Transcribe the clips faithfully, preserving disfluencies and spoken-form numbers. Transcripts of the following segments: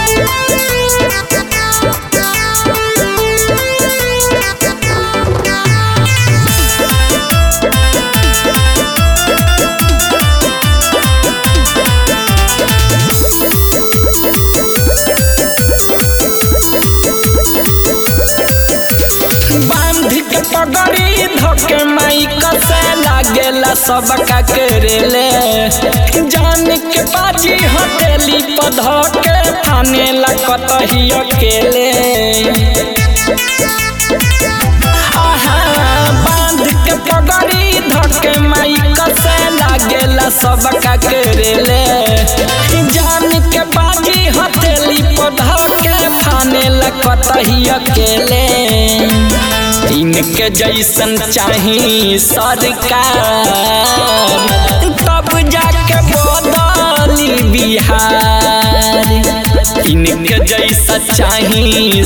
पगड़ी धोके माई कसे लागेला सबका करेले जान के बाजी हटेली पधके थाने ला कतही अकेले आहा बांध के पगड़ी धोके माई कसे लागेला सबका करेले जान के बाजी हटेली पधके थाने ला कतही अकेले इनके जैसन चाही सरकार तब जाके बदली बिहार इनके जैसा चाही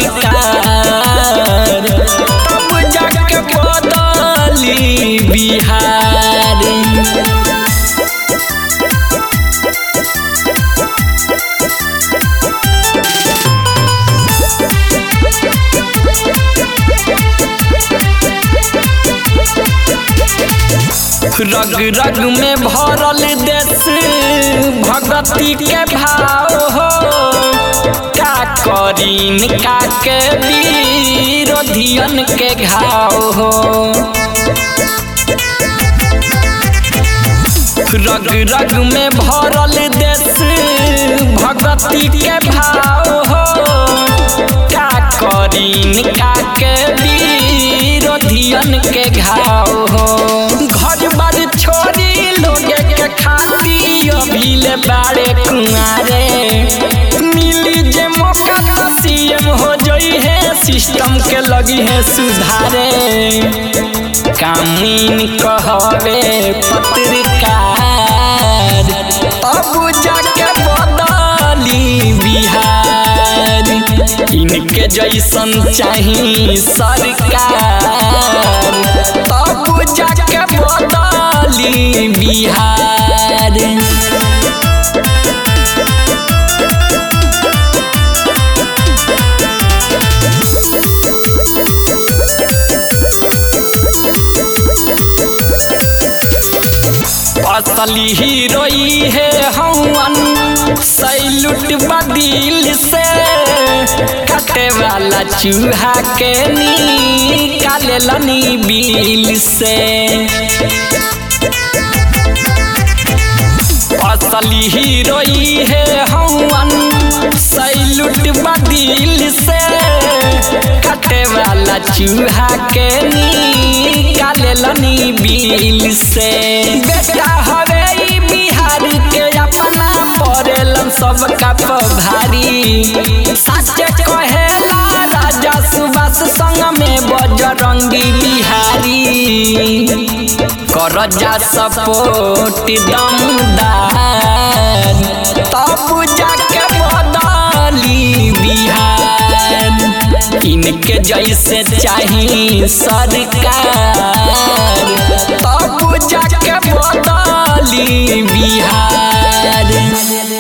सरकार तब जाके बदली बिहार रग रग में भरल देश भगती के भाव हो का करीन का के विरोधियन के घाव हो रग रग में भरल देश भगती के भाव हो का करीन का के विरोधियन के घाव हो छोरी लोगे के खाती अभिले बाड़े कुआरे मिली जे मौका तो सीएम हो जोई है सिस्टम के लगी है सुधारे कामीन कहवे पत्रकार तब जाके बदली बिहार इनके जैसन चाही सरकार तब जाके बदली बिहार असली हीरोई है हवन सैलूट बदिल से कटे वाला चूहा के निकाले लनी बिल से असली हीरोई है हवन सैलूट बदिल से कटे वाला चूहा के निकाले लनी बिल से बेटा हवे बिहार के अपना पड़ेलन सबका भारी सच कहेला राजा सुभाष संग में बजरंगी बिहारी कर जा सपोर्ट दमदार तब जाके बदली बिहार इनके जैसे चाही सरकार तब जाके बदली बिहार।